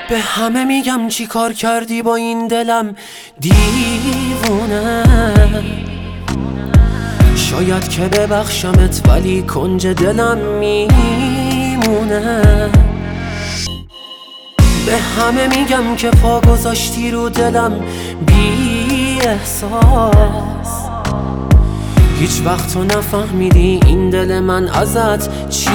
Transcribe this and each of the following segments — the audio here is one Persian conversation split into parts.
به همه میگم چی کار کردی با این دلم دیوونه. شاید که ببخشمت ولی کنج دلم میمونه. به همه میگم که پا گذاشتی رو دلم بی احساس. هیچ وقت تو نفهمیدی این دل من ازت چی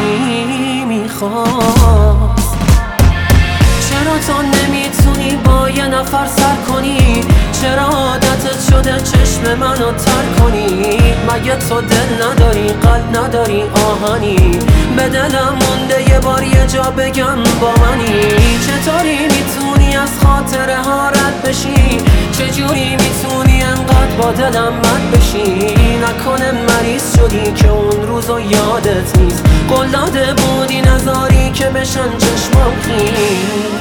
میخواست. چرا تو نمیتونی با یه نفر سر کنی؟ چرا عادتت شده چشم منو تر کنی؟ مگه تو دل نداری، قلب نداری، آهنی؟ به دلم مونده یه بار یه جا بگم با منی. چطوری میتونی از خاطره ها رد بشی؟ چجوری میتونی انقدر با دلم مد بشی؟ نکنه مریض شدی که اون روزو یادت نیست؟ قول داده بودی نذاری که بشن چشمام خیس.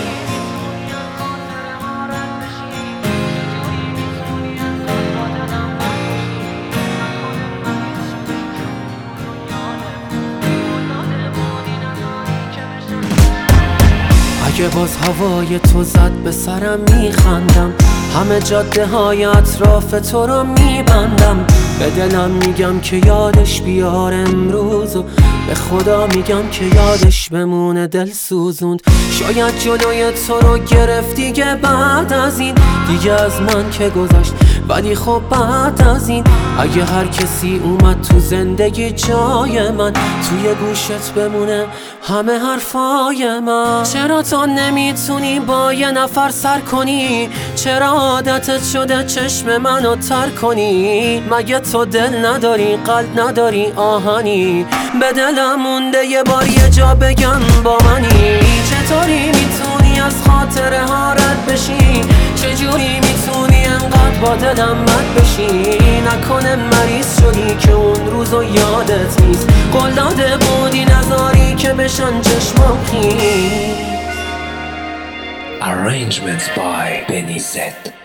اگه باز هوای تو زد به سرم میخندم، همه جاده های اطراف تو رو میبندم. به دلم میگم که یادش بیار امروزو، به خدا میگم که یادش بمونه دل سوزوند. شاید جلوی تو رو گرفت دیگه بعد از این، دیگه از من که گذشت ولی خب بعد از این اگه هر کسی اومد تو زندگی جای من، توی گوشت بمونه همه حرفای من. چرا تو نمیتونی با یه نفر سر کنی؟ چرا عادتت شده چشم منو تر کنی؟ مگه تو دل نداری، قلب نداری، آهنی؟ به دلم مونده یه بار یه جا بگم با منی. چطوری میتونی از خاطره ها رد بشی؟ چجوری میتونی انقدر با دلم مد بشی؟ نکنه مریض شدی که اون روزو یادت نیست؟ قول داده بودی نذاری که بشن چشمام خیس. Arrangements by Benny Z.